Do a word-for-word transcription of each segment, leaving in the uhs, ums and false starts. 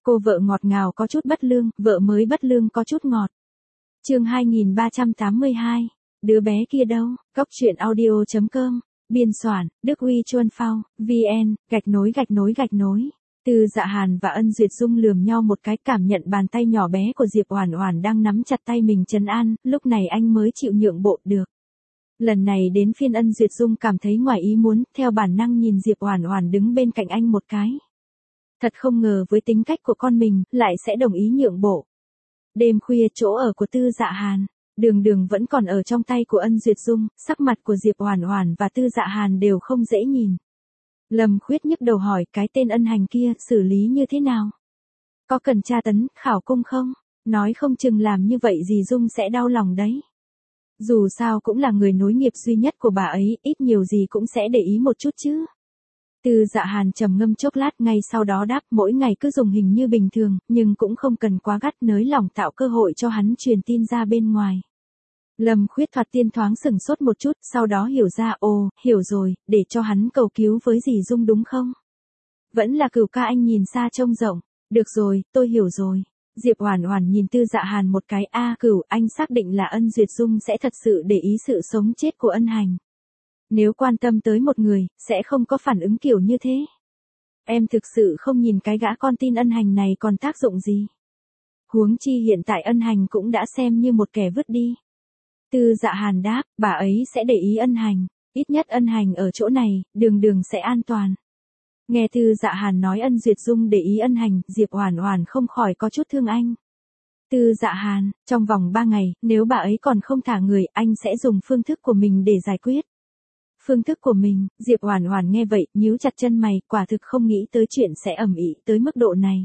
Cô vợ ngọt ngào có chút bất lương, vợ mới bất lương có chút ngọt. Chương hai nghìn ba trăm tám mươi hai. Đứa bé kia đâu? Góc truyện audio chấm com. Biên soạn, Đức Huy Chuân Phao, vê en, gạch nối gạch nối gạch nối. Từ Dạ Hàn và Ân Duyệt Dung lườm nhau một cái, cảm nhận bàn tay nhỏ bé của Diệp Oản Oản đang nắm chặt tay mình trấn an, lúc này anh mới chịu nhượng bộ được. Lần này đến phiên Ân Duyệt Dung cảm thấy ngoài ý muốn, theo bản năng nhìn Diệp Oản Oản đứng bên cạnh anh một cái. Thật không ngờ với tính cách của con mình, lại sẽ đồng ý nhượng bộ. Đêm khuya chỗ ở của Tư Dạ Hàn, Đường Đường vẫn còn ở trong tay của Ân Duyệt Dung, sắc mặt của Diệp Oản Oản và Tư Dạ Hàn đều không dễ nhìn. Lâm Khuyết nhức đầu hỏi cái tên Ân Hành kia xử lý như thế nào? Có cần tra tấn, khảo cung không? Nói không chừng làm như vậy dì Dung sẽ đau lòng đấy. Dù sao cũng là người nối nghiệp duy nhất của bà ấy, ít nhiều gì cũng sẽ để ý một chút chứ. Tư Dạ Hàn trầm ngâm chốc lát, ngay sau đó đáp, mỗi ngày cứ dùng hình như bình thường, nhưng cũng không cần quá gắt, nới lỏng tạo cơ hội cho hắn truyền tin ra bên ngoài. Lâm Khuyết thoạt tiên thoáng sửng sốt một chút, sau đó hiểu ra, ồ, hiểu rồi, để cho hắn cầu cứu với dì Dung đúng không? Vẫn là Cửu ca anh nhìn xa trông rộng. Được rồi, tôi hiểu rồi. Diệp Oản Oản nhìn Tư Dạ Hàn một cái, a à, Cửu, anh xác định là Ân Duyệt Dung sẽ thật sự để ý sự sống chết của Ân Hành. Nếu quan tâm tới một người, sẽ không có phản ứng kiểu như thế. Em thực sự không nhìn cái gã con tin Ân Hành này còn tác dụng gì. Huống chi hiện tại Ân Hành cũng đã xem như một kẻ vứt đi. Tư Dạ Hàn đáp, bà ấy sẽ để ý Ân Hành, ít nhất Ân Hành ở chỗ này, Đường Đường sẽ an toàn. Nghe Tư Dạ Hàn nói Ân Duyệt Dung để ý Ân Hành, Diệp Oản Oản không khỏi có chút thương anh. Tư Dạ Hàn, trong vòng ba ngày, nếu bà ấy còn không thả người, anh sẽ dùng phương thức của mình để giải quyết. Phương thức của mình, Diệp Oản Oản nghe vậy, nhíu chặt chân mày, quả thực không nghĩ tới chuyện sẽ ầm ĩ tới mức độ này.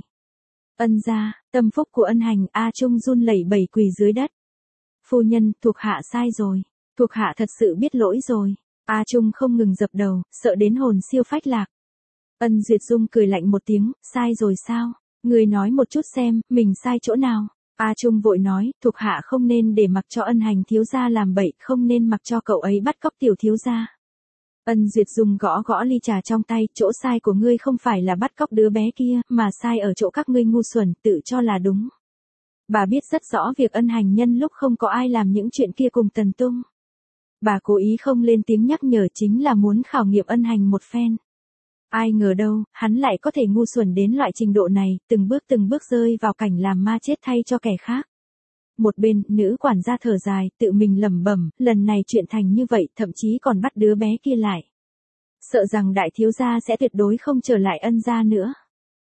Ân gia, tâm phúc của Ân Hành, A Trung run lẩy bẩy quỳ dưới đất. Phu nhân, thuộc hạ sai rồi, thuộc hạ thật sự biết lỗi rồi. A Trung không ngừng dập đầu, sợ đến hồn siêu phách lạc. Ân Duyệt Dung cười lạnh một tiếng, sai rồi sao? Người nói một chút xem, mình sai chỗ nào? A Trung vội nói, thuộc hạ không nên để mặc cho Ân Hành thiếu gia làm bậy, không nên mặc cho cậu ấy bắt cóc tiểu thiếu gia. Ân Duyệt Dung gõ gõ ly trà trong tay, chỗ sai của ngươi không phải là bắt cóc đứa bé kia, mà sai ở chỗ các ngươi ngu xuẩn, tự cho là đúng. Bà biết rất rõ việc Ân Hành nhân lúc không có ai làm những chuyện kia cùng Tần Tung. Bà cố ý không lên tiếng nhắc nhở chính là muốn khảo nghiệm Ân Hành một phen. Ai ngờ đâu, hắn lại có thể ngu xuẩn đến loại trình độ này, từng bước từng bước rơi vào cảnh làm ma chết thay cho kẻ khác. Một bên, nữ quản gia thở dài, tự mình lẩm bẩm, lần này chuyện thành như vậy, thậm chí còn bắt đứa bé kia lại. Sợ rằng đại thiếu gia sẽ tuyệt đối không trở lại Ân gia nữa.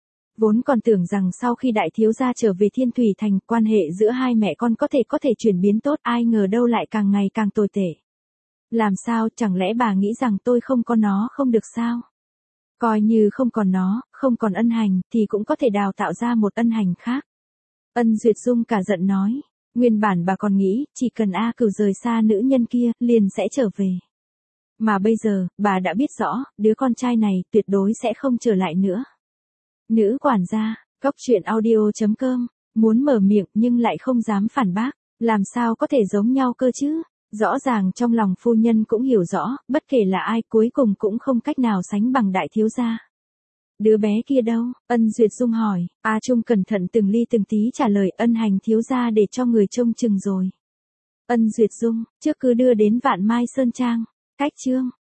Vốn còn tưởng rằng sau khi đại thiếu gia trở về Thiên Thủy Thành, quan hệ giữa hai mẹ con có thể có thể chuyển biến tốt, ai ngờ đâu lại càng ngày càng tồi tệ. Làm sao, chẳng lẽ bà nghĩ rằng tôi không có nó không được sao? Coi như không còn nó, không còn Ân Hành, thì cũng có thể đào tạo ra một Ân Hành khác. Ân Duyệt Dung cả giận nói, nguyên bản bà còn nghĩ, chỉ cần A Cửu rời xa nữ nhân kia, liền sẽ trở về. Mà bây giờ, bà đã biết rõ, đứa con trai này tuyệt đối sẽ không trở lại nữa. Nữ quản gia, góc truyện audio chấm com, muốn mở miệng nhưng lại không dám phản bác, làm sao có thể giống nhau cơ chứ? Rõ ràng trong lòng phu nhân cũng hiểu rõ, bất kể là ai cuối cùng cũng không cách nào sánh bằng đại thiếu gia. Đứa bé kia đâu? Ân Duyệt Dung hỏi. A Trung cẩn thận từng ly từng tí trả lời, Ân Hành thiếu gia để cho người trông chừng rồi. Ân Duyệt Dung, trước cứ đưa đến Vạn Mai Sơn Trang. Cách chương.